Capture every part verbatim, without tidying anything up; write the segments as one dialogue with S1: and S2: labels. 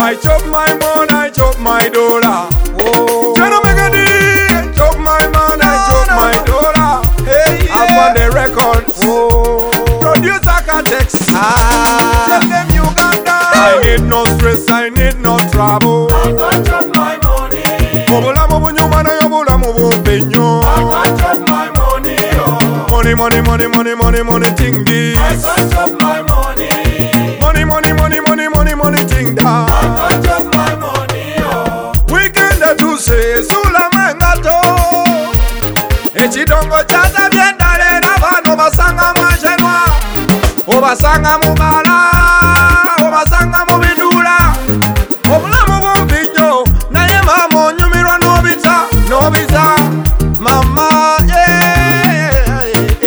S1: I chop my money, I chop my dollar. Oh, Jeno Megadi, I chop my money, I chop my dollar. Hey, yeah. I'm on the record. Oh, producer Catex. Ah, tell them Uganda. I need no stress, I need no trouble.
S2: I got chop my money.
S1: Mobula mubunyuma na yobula mubupenyo.
S2: I got chop my money. Oh.
S1: Money, money, money, money, money, money, ting this.
S2: I got chop my money.
S1: Money, money, money, money, money, money, ting that.
S2: I got chop my money. Oh.
S1: Weekend to say sula mangato. Echidongo chata biendale na vano basanga mwajenwa. Obasanga mubala, obasanga mubidula. Obulamu bumpinyo, naye mama onyumirwa nobita, nobita. Mama, yeah, yeah,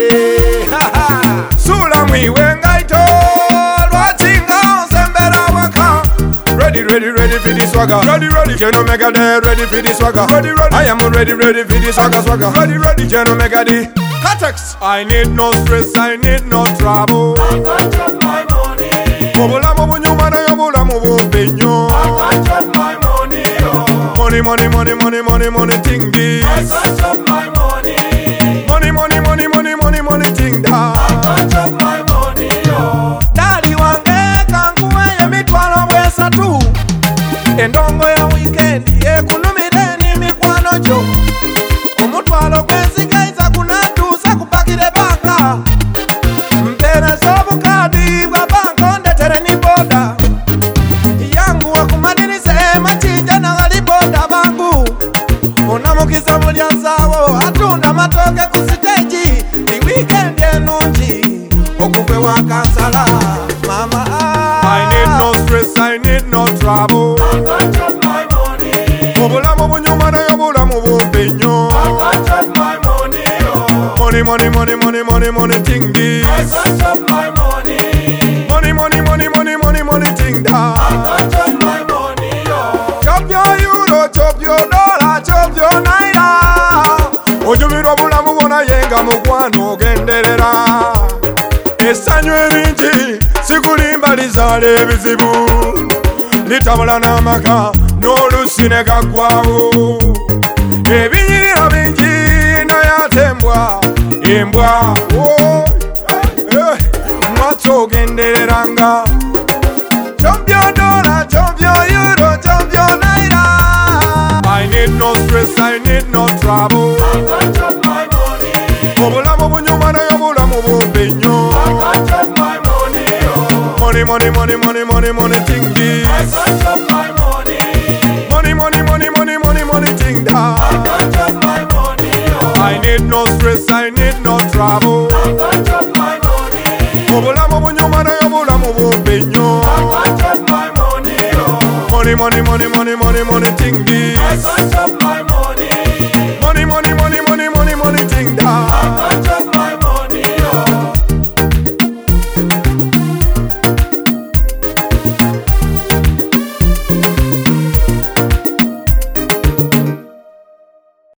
S1: yeah. Sula mwiwe ngaito, lwatinga onsembera waka. Ready, ready, ready for this swagger. Ready, ready, Jeno Megadi, ready for this swagger. Ready, ready, I am ready, ready for this swagger, swagger. Ready, ready, Jeno Megadi. Catex. I need no stress, I need no trouble.
S2: I got chop my money.
S1: Mobula mubunyuma na yobula mubupenyo.
S2: I got chop my money. Oh.
S1: Money, money, money, money, money, money, ting this.
S2: I got chop my money.
S1: Money, money, money, money, money, money, ting that.
S2: I got chop my money. Oh.
S1: Dali wange kanguwe ya mitwalo bwesa tu. Endongo ya weekend ye kunumireni mikwano jo. Omutwalo kwesigaiza kunatusa kupakire banka. Mpere sobu kadi bwa banko ndetere ni boda. Yangu wakumanini sema chinja na waliboda bangu. Unamukiza mulya zawo atunda matoke kusiteji. Ni weekend enungi okufe wakansala. Mama I need no stress, I need no trouble.
S2: I got chop my money.
S1: Mobula mubunyuma na yobula mubupenyo.
S2: I got chop my money. Oh.
S1: Money, money, money, money, money, money, ting this.
S2: I got chop my money.
S1: Money, money, money, money, money, money, ting that.
S2: I got chop my money. Oh.
S1: Chop your euro, chop your dollar, chop your naira. Ojumirwa bulamu bona yenga mukwano genderera. Esanyu ebingi sikulimba lizala ebizibu. Litabula n'amaka n'olusi ne gaggwawo. Ebinyirira bingi naye ate embwa embwa oh, eh, mwattu ogendereranga. Chop your dollar, chop your euro, chop your naira. I need no stress, I need no trouble.
S2: I got chop my money.
S1: Obulamu bunyuma na yobulamu bupenyo.
S2: I got chop my money. Oh.
S1: Money, money, money, money, money, money, ting this.
S2: I got chop my money.
S1: Money, money, money, money, money, money, ting
S2: I
S1: that.
S2: got chop my money. Oh.
S1: I need no stress, I need no trouble.
S2: I got chop my money.
S1: Obulamu bunyuma na yobulamu bupenyo.
S2: I got chop my money. Oh.
S1: Money, money, money, money, money, money, ting this.
S2: I got chop